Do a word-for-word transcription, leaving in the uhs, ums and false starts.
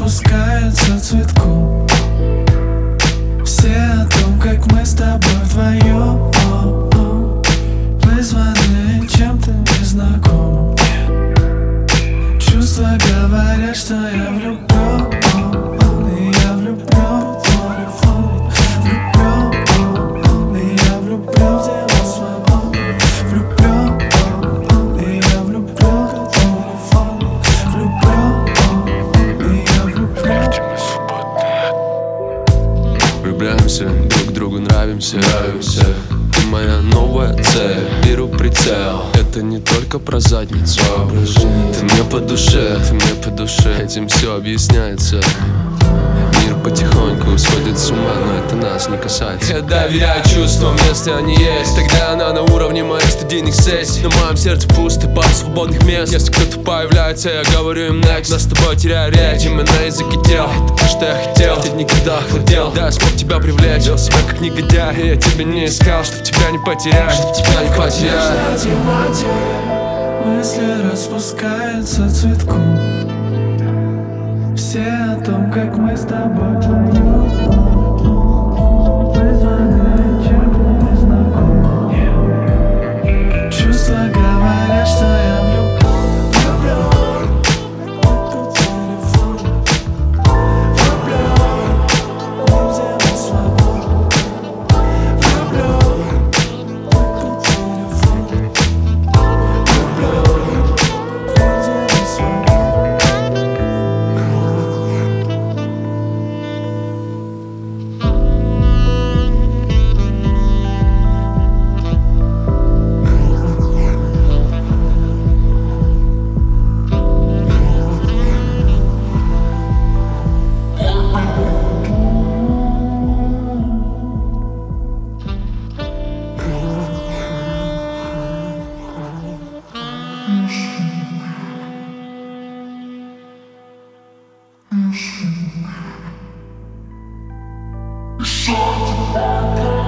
распускается цветку. Все о том, как мы с тобой вдвоем, вызваны чем-то незнакомым. Чувства говорят, что я влюблен, и я влюблен в телефон. Влюблен, и я влюблен в тело свободы. Влюблен, и я влюблен в телефон. Влюблен, и я влюблен. Влюбляемся, друг другу нравимся, нравимся. Ты моя новая цель, беру прицел. Это не только про задницу, ты мне по душе, ты мне по душе. Этим все объясняется. Мир потихоньку сходит с ума, но это нас не касается. Я доверяю чувствам, если они есть. Тогда она на уровне моих студийных сессий. На моем сердце пусто, пара свободных мест. Если кто-то появляется, я говорю им next. Нас с тобой теряю речь, именно на языке тел. Это то, что я хотел, ты никогда охладел. Да, я смог тебя привлечь, вел себя как негодяй. И я тебя не искал, чтоб тебя не потерять, чтоб тебя не потерять. Мысли распускаются цветком. Все о том, как мы с тобой вдвоем, вызваны чем-то незнакомым. Чувства говорят, что я влюблен, влюблен в телефон. Влюблен, в тело свободы. Влюблен в телефон. Влюблен в тело свободы. Shut